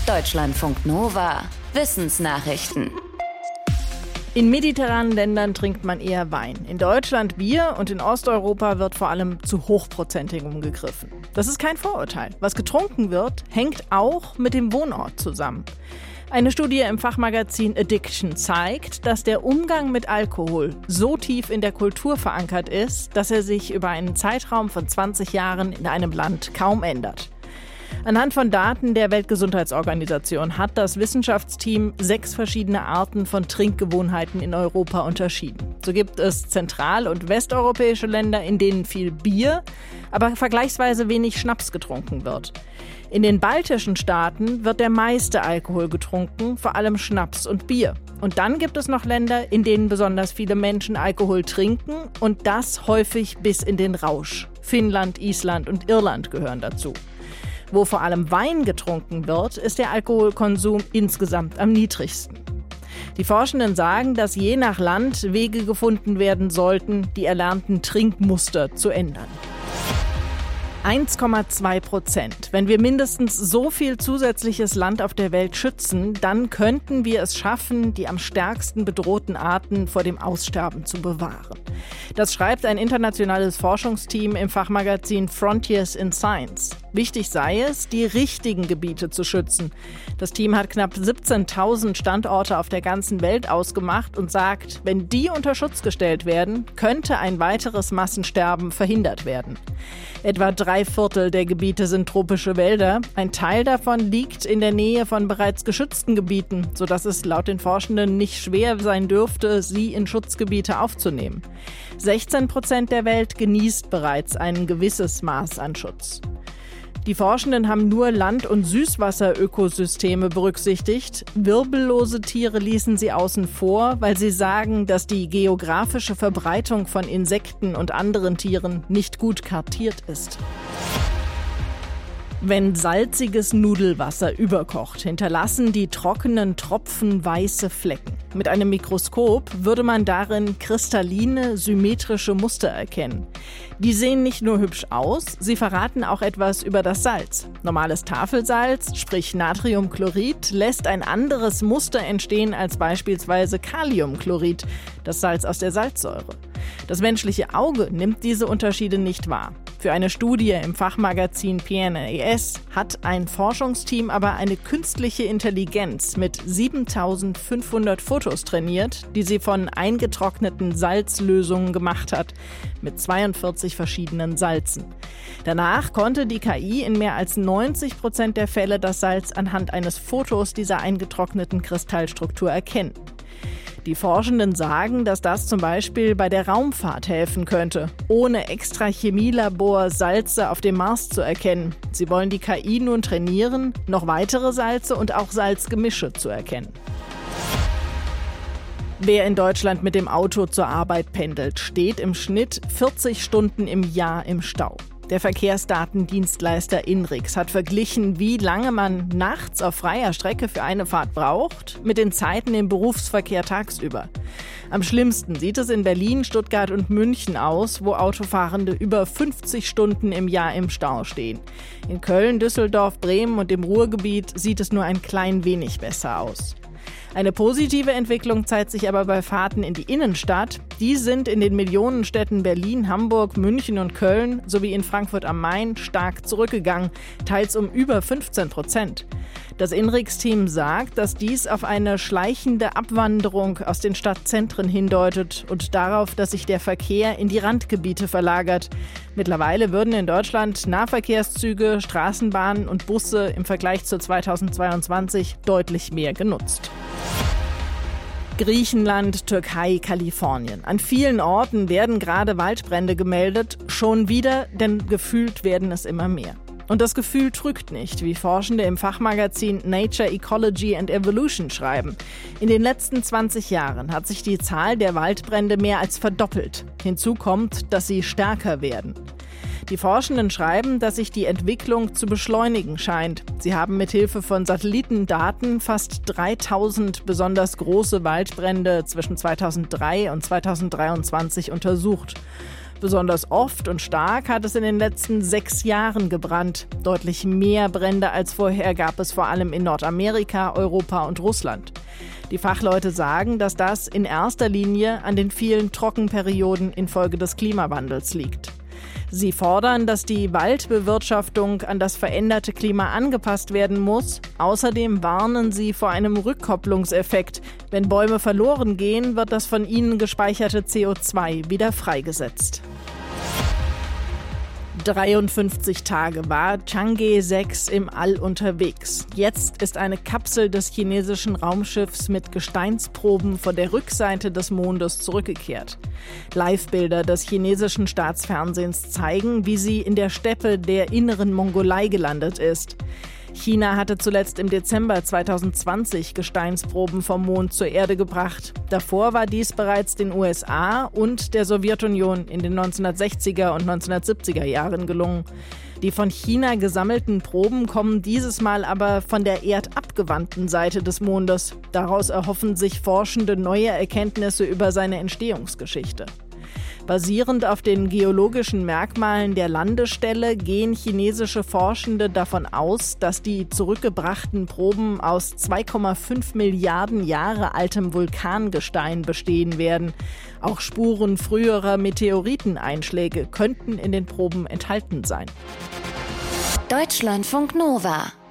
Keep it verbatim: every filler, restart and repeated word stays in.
Deutschlandfunk Nova. Wissensnachrichten. In mediterranen Ländern trinkt man eher Wein. In Deutschland Bier und in Osteuropa wird vor allem zu hochprozentigem gegriffen. Das ist kein Vorurteil. Was getrunken wird, hängt auch mit dem Wohnort zusammen. Eine Studie im Fachmagazin Addiction zeigt, dass der Umgang mit Alkohol so tief in der Kultur verankert ist, dass er sich über einen Zeitraum von zwanzig Jahren in einem Land kaum ändert. Anhand von Daten der Weltgesundheitsorganisation hat das Wissenschaftsteam sechs verschiedene Arten von Trinkgewohnheiten in Europa unterschieden. So gibt es zentral- und westeuropäische Länder, in denen viel Bier, aber vergleichsweise wenig Schnaps getrunken wird. In den baltischen Staaten wird der meiste Alkohol getrunken, vor allem Schnaps und Bier. Und dann gibt es noch Länder, in denen besonders viele Menschen Alkohol trinken und das häufig bis in den Rausch. Finnland, Island und Irland gehören dazu. Wo vor allem Wein getrunken wird, ist der Alkoholkonsum insgesamt am niedrigsten. Die Forschenden sagen, dass je nach Land Wege gefunden werden sollten, die erlernten Trinkmuster zu ändern. eins Komma zwei Prozent. Wenn wir mindestens so viel zusätzliches Land auf der Welt schützen, dann könnten wir es schaffen, die am stärksten bedrohten Arten vor dem Aussterben zu bewahren. Das schreibt ein internationales Forschungsteam im Fachmagazin Frontiers in Science. Wichtig sei es, die richtigen Gebiete zu schützen. Das Team hat knapp siebzehntausend Standorte auf der ganzen Welt ausgemacht und sagt, wenn die unter Schutz gestellt werden, könnte ein weiteres Massensterben verhindert werden. Etwa drei Viertel der Gebiete sind tropische Wälder. Ein Teil davon liegt in der Nähe von bereits geschützten Gebieten, sodass es laut den Forschenden nicht schwer sein dürfte, sie in Schutzgebiete aufzunehmen. sechzehn Prozent der Welt genießt bereits ein gewisses Maß an Schutz. Die Forschenden haben nur Land- und Süßwasserökosysteme berücksichtigt. Wirbellose Tiere ließen sie außen vor, weil sie sagen, dass die geografische Verbreitung von Insekten und anderen Tieren nicht gut kartiert ist. Wenn salziges Nudelwasser überkocht, hinterlassen die trockenen Tropfen weiße Flecken. Mit einem Mikroskop würde man darin kristalline, symmetrische Muster erkennen. Die sehen nicht nur hübsch aus, sie verraten auch etwas über das Salz. Normales Tafelsalz, sprich Natriumchlorid, lässt ein anderes Muster entstehen als beispielsweise Kaliumchlorid, das Salz aus der Salzsäure. Das menschliche Auge nimmt diese Unterschiede nicht wahr. Für eine Studie im Fachmagazin P N A S hat ein Forschungsteam aber eine künstliche Intelligenz mit siebentausendfünfhundert Fotos trainiert, die sie von eingetrockneten Salzlösungen gemacht hat, mit zweiundvierzig verschiedenen Salzen. Danach konnte die K I in mehr als neunzig Prozent der Fälle das Salz anhand eines Fotos dieser eingetrockneten Kristallstruktur erkennen. Die Forschenden sagen, dass das zum Beispiel bei der Raumfahrt helfen könnte, ohne extra Chemielabor Salze auf dem Mars zu erkennen. Sie wollen die K I nun trainieren, noch weitere Salze und auch Salzgemische zu erkennen. Wer in Deutschland mit dem Auto zur Arbeit pendelt, steht im Schnitt vierzig Stunden im Jahr im Stau. Der Verkehrsdatendienstleister Inrix hat verglichen, wie lange man nachts auf freier Strecke für eine Fahrt braucht, mit den Zeiten im Berufsverkehr tagsüber. Am schlimmsten sieht es in Berlin, Stuttgart und München aus, wo Autofahrende über fünfzig Stunden im Jahr im Stau stehen. In Köln, Düsseldorf, Bremen und im Ruhrgebiet sieht es nur ein klein wenig besser aus. Eine positive Entwicklung zeigt sich aber bei Fahrten in die Innenstadt. Die sind in den Millionenstädten Berlin, Hamburg, München und Köln sowie in Frankfurt am Main stark zurückgegangen, teils um über fünfzehn Prozent. Das Inrix-Team sagt, dass dies auf eine schleichende Abwanderung aus den Stadtzentren hindeutet und darauf, dass sich der Verkehr in die Randgebiete verlagert. Mittlerweile würden in Deutschland Nahverkehrszüge, Straßenbahnen und Busse im Vergleich zu zweitausendzweiundzwanzig deutlich mehr genutzt. Griechenland, Türkei, Kalifornien. An vielen Orten werden gerade Waldbrände gemeldet. Schon wieder, denn gefühlt werden es immer mehr. Und das Gefühl trügt nicht, wie Forschende im Fachmagazin Nature, Ecology and Evolution schreiben. In den letzten zwanzig Jahren hat sich die Zahl der Waldbrände mehr als verdoppelt. Hinzu kommt, dass sie stärker werden. Die Forschenden schreiben, dass sich die Entwicklung zu beschleunigen scheint. Sie haben mithilfe von Satellitendaten fast dreitausend besonders große Waldbrände zwischen zweitausenddrei und zweitausenddreiundzwanzig untersucht. Besonders oft und stark hat es in den letzten sechs Jahren gebrannt. Deutlich mehr Brände als vorher gab es vor allem in Nordamerika, Europa und Russland. Die Fachleute sagen, dass das in erster Linie an den vielen Trockenperioden infolge des Klimawandels liegt. Sie fordern, dass die Waldbewirtschaftung an das veränderte Klima angepasst werden muss. Außerdem warnen sie vor einem Rückkopplungseffekt. Wenn Bäume verloren gehen, wird das von ihnen gespeicherte C O zwei wieder freigesetzt. dreiundfünfzig Tage war Chang'e sechs im All unterwegs. Jetzt ist eine Kapsel des chinesischen Raumschiffs mit Gesteinsproben von der Rückseite des Mondes zurückgekehrt. Live-Bilder des chinesischen Staatsfernsehens zeigen, wie sie in der Steppe der inneren Mongolei gelandet ist. China hatte zuletzt im Dezember zweitausendzwanzig Gesteinsproben vom Mond zur Erde gebracht. Davor war dies bereits den U S A und der Sowjetunion in den neunzehnhundertsechziger und neunzehnhundertsiebziger Jahren gelungen. Die von China gesammelten Proben kommen dieses Mal aber von der erdabgewandten Seite des Mondes. Daraus erhoffen sich Forschende neue Erkenntnisse über seine Entstehungsgeschichte. Basierend auf den geologischen Merkmalen der Landestelle gehen chinesische Forschende davon aus, dass die zurückgebrachten Proben aus zwei Komma fünf Milliarden Jahre altem Vulkangestein bestehen werden. Auch Spuren früherer Meteoriteneinschläge könnten in den Proben enthalten sein. Deutschlandfunk Nova